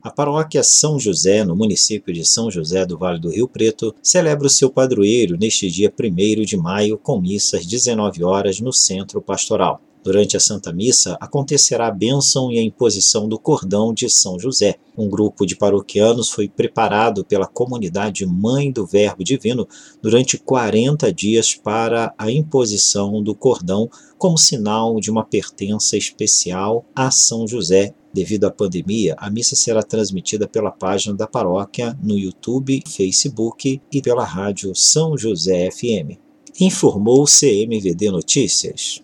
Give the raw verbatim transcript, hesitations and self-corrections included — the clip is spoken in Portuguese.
A paróquia São José, no município de São José do Vale do Rio Preto, celebra o seu padroeiro neste dia primeiro de maio com missa às dezenove horas no Centro Pastoral. Durante a Santa Missa, acontecerá a bênção e a imposição do cordão de São José. Um grupo de paroquianos foi preparado pela comunidade Mãe do Verbo Divino durante quarenta dias para a imposição do cordão como sinal de uma pertença especial a São José. Devido à pandemia, a missa será transmitida pela página da paróquia no YouTube, Facebook e pela rádio São José F M. Informou C M V D Notícias.